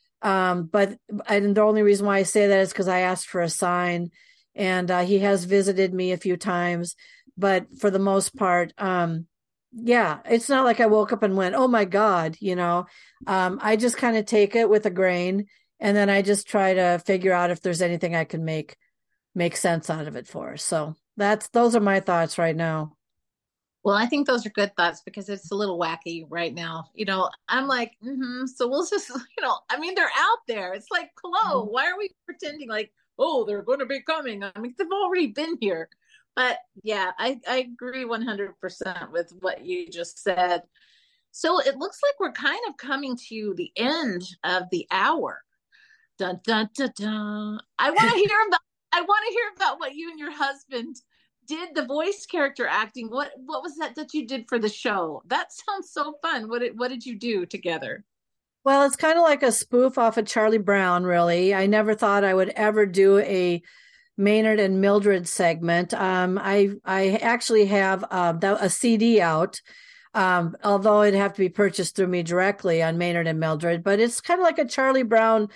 Um, but and the only reason why I say that is because I asked for a sign. And uh, he has visited me a few times, but for the most part, um, yeah, it's not like I woke up and went, oh my God, you know, um, I just kind of take it with a grain, and then I just try to figure out if there's anything I can make, make sense out of it for. So that's, those are my thoughts right now. Well, I think those are good thoughts because it's a little wacky right now. You know, I'm like, mm-hmm, so we'll just, you know, I mean, they're out there. It's like, hello, why are we pretending like, oh, they're going to be coming? I mean, they've already been here. But yeah, I, I agree one hundred percent with what you just said. So it looks like we're kind of coming to the end of the hour. Dun, dun, dun, dun. I want to hear about, I want to hear about what you and your husband did, the voice character acting. What, what was that that you did for the show? That sounds so fun. What did, what did you do together? Well, it's kind of like a spoof off of Charlie Brown, really. I never thought I would ever do a Maynard and Mildred segment. Um, I I actually have uh, a C D out, um, although it'd have to be purchased through me directly on Maynard and Mildred. But it's kind of like a Charlie Brown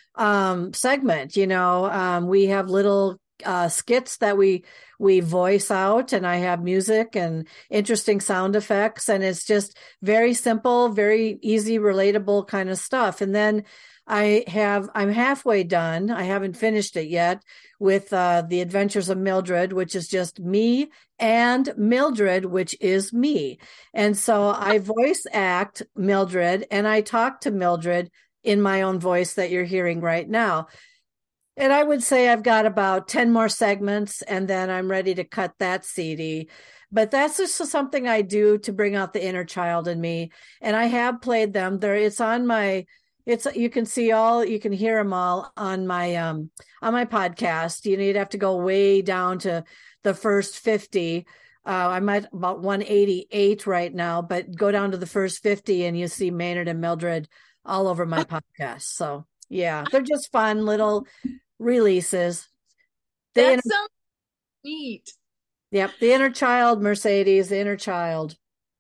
um, segment. You know, um, we have little uh, skits that we we voice out, and I have music and interesting sound effects, and it's just very simple, very easy, relatable kind of stuff. And then I have, I'm halfway done. I haven't finished it yet with uh, The Adventures of Mildred, which is just me and Mildred, which is me. And so I voice act Mildred, and I talk to Mildred in my own voice that you're hearing right now. And I would say I've got about ten more segments, and then I'm ready to cut that C D. But that's just something I do to bring out the inner child in me. And I have played them there. It's on my, it's, you can see all, you can hear them all on my, um, on my podcast. You know, you'd have to go way down to the first fifty. Uh, I'm at about one eighty-eight right now, but go down to the first fifty and you see Maynard and Mildred all over my podcast. So yeah, they're just fun little releases. The That inner, sounds neat. yep, the inner child, Mercedes, the inner child.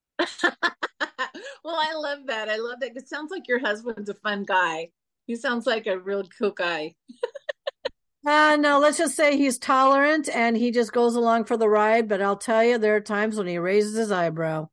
Well, I love that. I love that. It sounds like your husband's a fun guy. He sounds like a real cool guy. Uh, no, let's just say he's tolerant and he just goes along for the ride. But I'll tell you, there are times when he raises his eyebrow.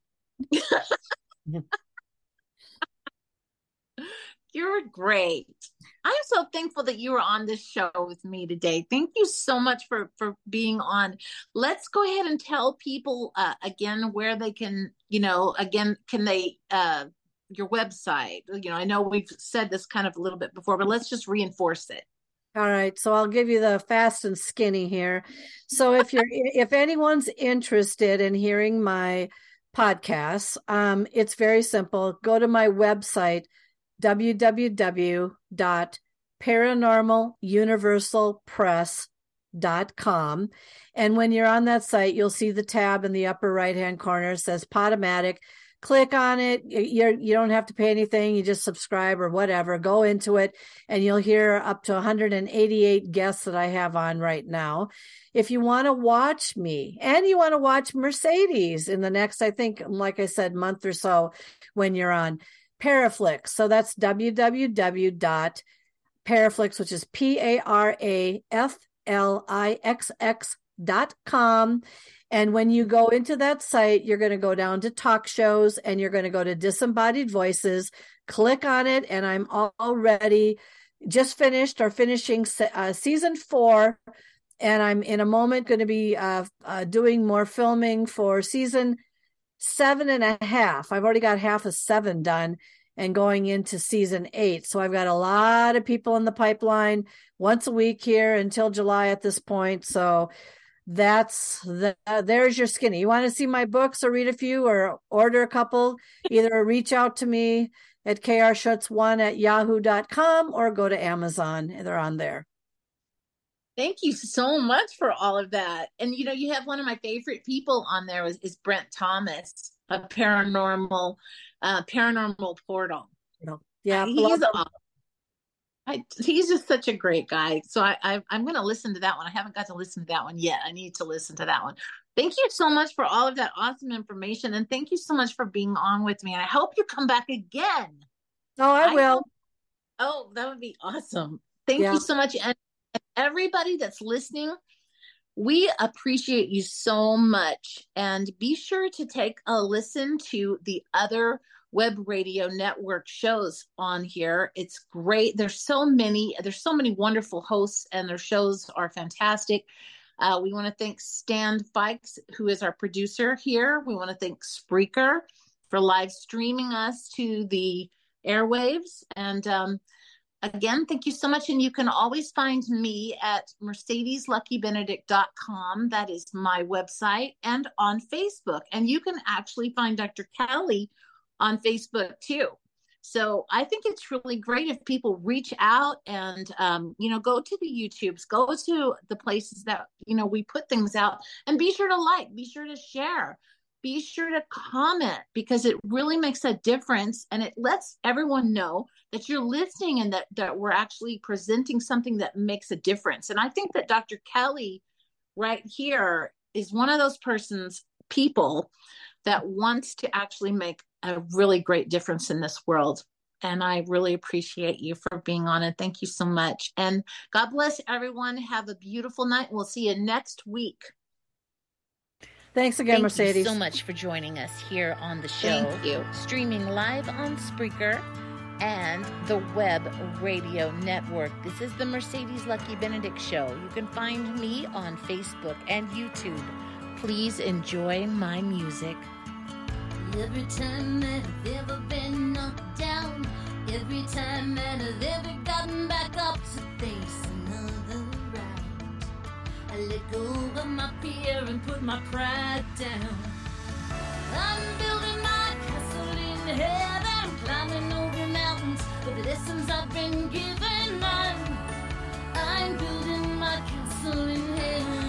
You're great. I'm so thankful that you were on this show with me today. Thank you so much for, for being on. Let's go ahead and tell people uh, again where they can, you know, again, can they, uh, your website, you know, I know we've said this kind of a little bit before, but let's just reinforce it. All right, so I'll give you the fast and skinny here. So if you're, if anyone's interested in hearing my podcasts, um, it's very simple. Go to my website, w w w dot paranormal universal press dot com. And when you're on that site, you'll see the tab in the upper right-hand corner. It says Podomatic. Click on it. You're, you don't have to pay anything. You just subscribe or whatever. Go into it, and you'll hear up to one hundred eighty-eight guests that I have on right now. If you want to watch me and you want to watch Mercedes in the next, I think, like I said, month or so when you're on Paraflix. So that's w w w dot paraflix, which is P A R A F L I X X dot com. And when you go into that site, you're going to go down to talk shows and you're going to go to Disembodied Voices, click on it. And I'm already just finished or finishing uh, season four. And I'm in a moment going to be uh, uh, doing more filming for season seven and a half. I've already got half of seven done and going into season eight. So I've got a lot of people in the pipeline once a week here until July at this point. So that's the, uh, there's your skinny. You want to see my books or read a few or order a couple, either reach out to me at k r schutz one at yahoo dot com or go to Amazon. They're on there. Thank you so much for all of that. And, you know, you have one of my favorite people on there is, is Brent Thomas, a paranormal, uh, paranormal portal. Yeah. He's awesome. I, he's just such a great guy. So I, I, I'm going to listen to that one. I haven't got to listen to that one yet. I need to listen to that one. Thank you so much for all of that awesome information. And thank you so much for being on with me. And I hope you come back again. Oh, I, I will. Hope, oh, that would be awesome. Thank yeah. you so much. And everybody that's listening, we appreciate you so much. And be sure to take a listen to the other Web Radio Network shows on here. It's great. There's so many, there's so many wonderful hosts and their shows are fantastic. Uh, we want to thank Stan Fikes, who is our producer here. We want to thank Spreaker for live streaming us to the airwaves. And um, again, thank you so much. And you can always find me at mercedes lucky benedict dot com. That is my website, and on Facebook. And you can actually find Doctor Kelly on Facebook too. So I think it's really great if people reach out and, um, you know, go to the YouTubes, go to the places that, you know, we put things out, and be sure to like, be sure to share, be sure to comment, because it really makes a difference. And it lets everyone know that you're listening and that, that we're actually presenting something that makes a difference. And I think that Doctor Kelly right here is one of those persons, people that wants to actually make a really great difference in this world. And I really appreciate you for being on it. Thank you so much. And God bless everyone. Have a beautiful night. We'll see you next week. Thanks again, Thank Mercedes. Thank you so much for joining us here on the show. Thank you. Streaming live on Spreaker and the Web Radio Network. This is the Mercedes Lucky Benedict Show. You can find me on Facebook and YouTube. Please enjoy my music. Every time that I've ever been knocked down, every time that I've ever gotten back up to face another round, I let go of my fear and put my pride down. I'm building my castle in heaven, climbing over mountains with the lessons I've been given. I'm, I'm building my castle in heaven.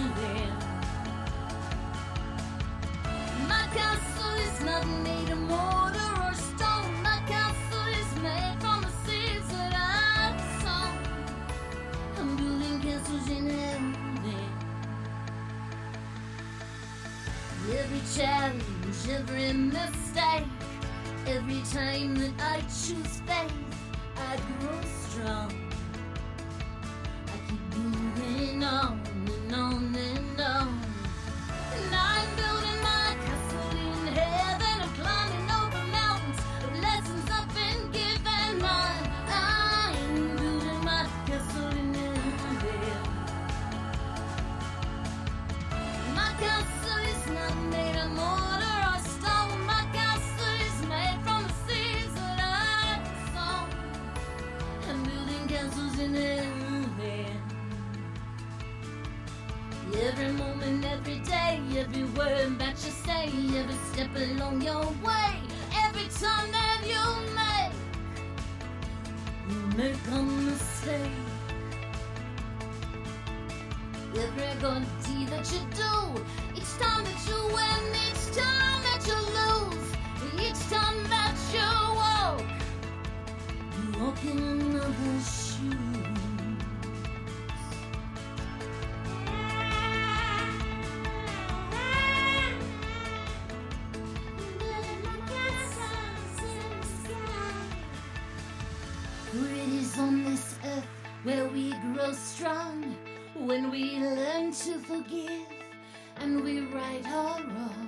My castle is not made of mortar or stone. My castle is made from the seeds that I've sown. I'm building castles in heaven. Every challenge, every mistake, every time that I choose faith, I grow strong. I keep moving on and on and on. And I'm building my castle in heaven. I'm climbing over mountains of lessons I've been given. I'm, I'm building my castle in heaven. My castle is not made of mortar or stone. My castle is made from the seeds that I've sown. I'm building castles in heaven. Every moment, every day, every word that you say, every step along your way, every time that you make, you make a mistake. Every good deed that you do, each time that you win, each time that you lose, each time that you walk, you walk in another's shoes. On this earth where we grow strong, when we learn to forgive and we right all wrong.